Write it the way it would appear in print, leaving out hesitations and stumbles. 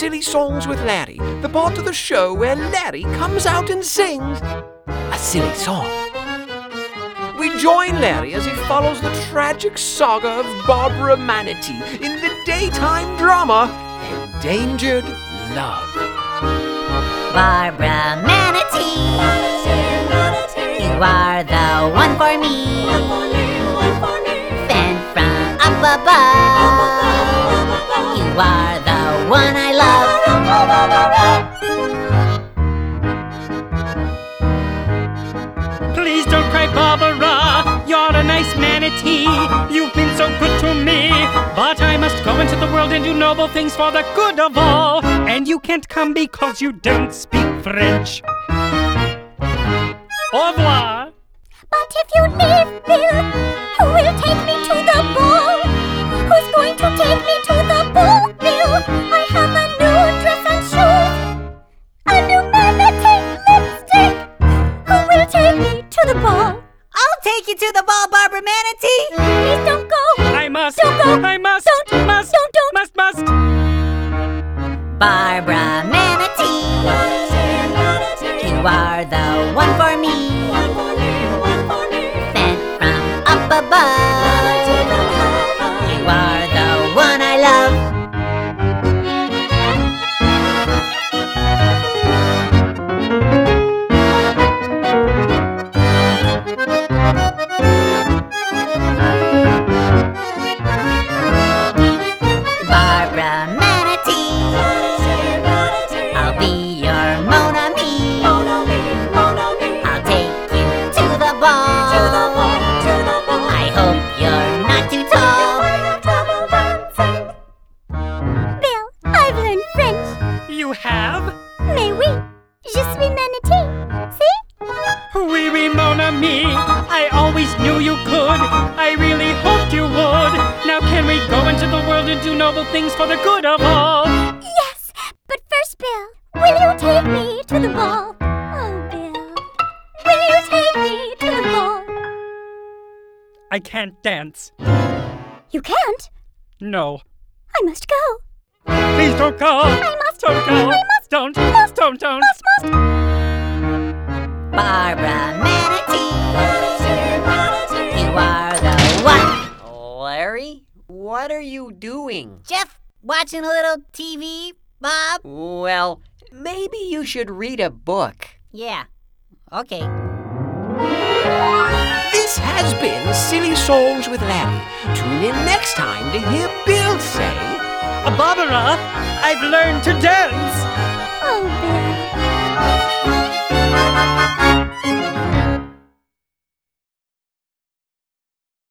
Silly Songs with Larry, the part of the show where Larry comes out and sings a silly song. We join Larry as he follows the tragic saga of Barbara Manatee in the daytime drama Endangered Love. Barbara Manatee, you are the one for me. Sent from up above, you are the one I love. Please don't cry, Barbara, you're a nice manatee. You've been so good to me. But I must go into the world and do noble things for the good of all. And you can't come because you don't speak French. Au revoir. But if you leave, Bill, who will take me to the ball? Who's going to take me to the ball, Bill? I have a new dress and shoes, a new manatee lipstick. Who will take me to the ball? I'll take you to the ball, Barbara Manatee. Please don't go. I must. Don't go. I must. Don't. Must. Don't. Must. Barbara Manatee, you are the one for me. Sent from up above, you are the one I love. Barbara Manatee, I'll be your Mon Ami. I'll take you to the ball. I hope you're not too tall. Bill, I've learned French. You have? Mais oui, je suis manatee. See? Oui, oui, mon ami. I always knew you could. I really hoped you would. Now can we go into the world and do noble things for the good of all? Yes, but first, Bill, will you take me to the ball? Oh, Bill, will you take me to the ball? I can't dance. You can't. No. I must go. Please don't go. I must. Don't go. I must. Don't. Must. Don't. Must. Barbara Manatee, you are the one. Larry, what are you doing? Jeff, watching a little TV, Bob? Well, maybe you should read a book. Yeah. Okay. This has been Silly Songs with Larry. Tune in next time to hear Bill say, Barbara, I've learned to dance.